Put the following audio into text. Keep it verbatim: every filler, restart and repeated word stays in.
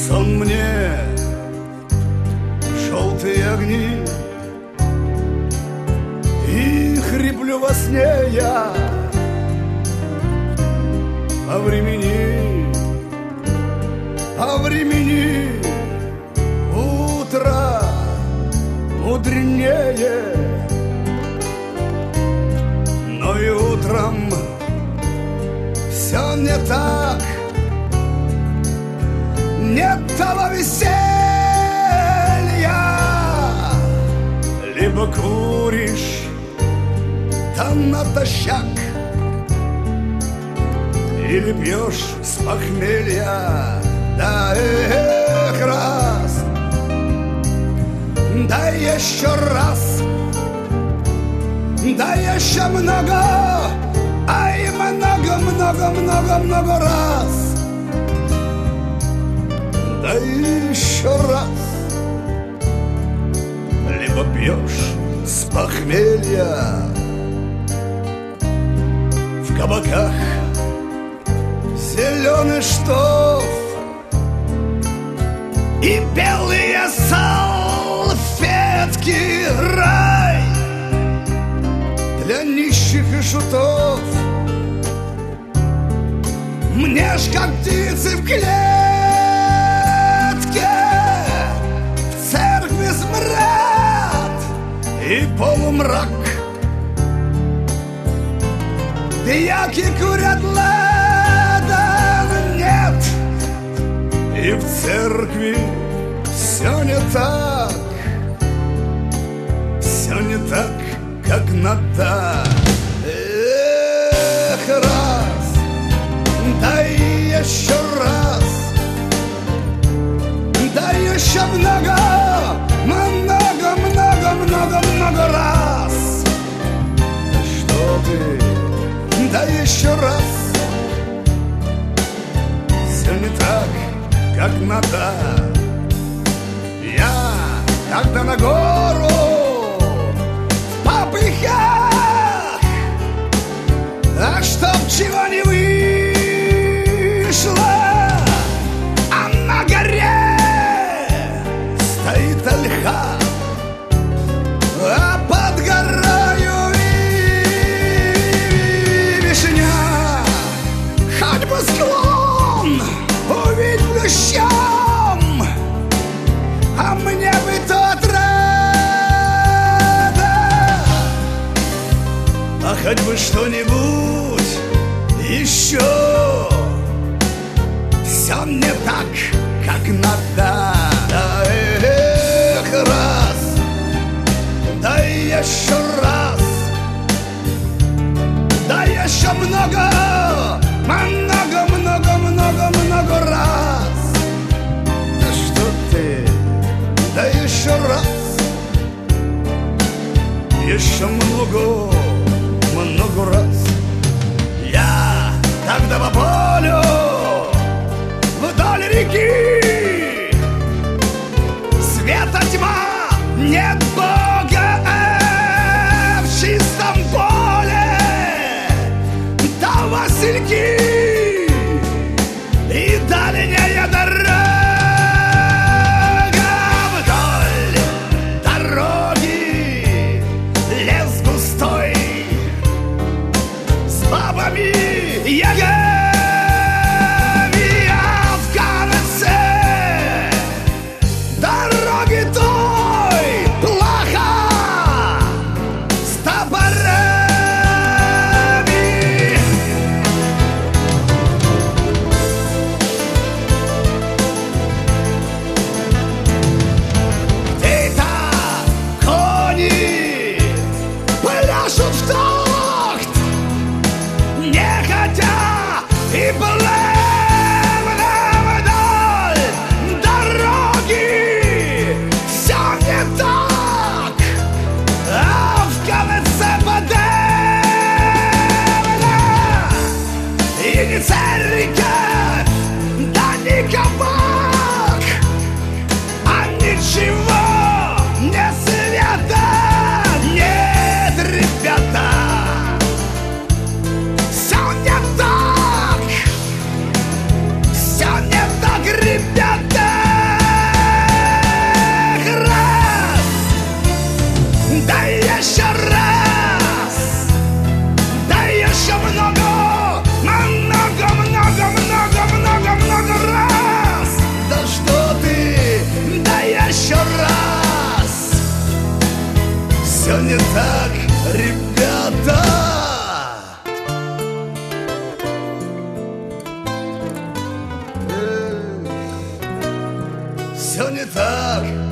сон мне желтые огни, и хриплю во сне я о времени, о времени. Утро мудренее, но и утром все не так. Нет того веселья. Либо куришь да натощак, или пьешь с похмелья. Да эх, раз, да еще раз, да еще много, ай, много, много, много, много раз. Да еще раз. Либо пьешь с похмелья в кабаках зеленый штоф и белые салфетки, рай для нищих и шутов. Мне ж как птицы в клетке, в церкви смрад и полумрак. Дьяки курят ладан, нет, и в церкви все не так, все не так, как надо. Эх, раз, да еще раз, да еще много, много, много, много, много раз. Что ты, да еще раз, все не так, как надо. Я тогда на гору в попыхах, а чтоб чего не вышло, а на горе стоит ольха, а под горою вишня. Хоть бы склон увидь плющом, а мне бы тот рада. А хоть бы что-нибудь еще, все не так, как надо. Да эх, раз, да еще раз, да еще много, много, много, много, много раз. Да что ты, да еще раз, еще много, много раз. Я тогда по полю вдоль реки, света тьма, нет Бога, в чистом поле да васильки и дальняя дорога. Вдоль дороги лес густой с бабами ягами, а в конце дороги той все не так.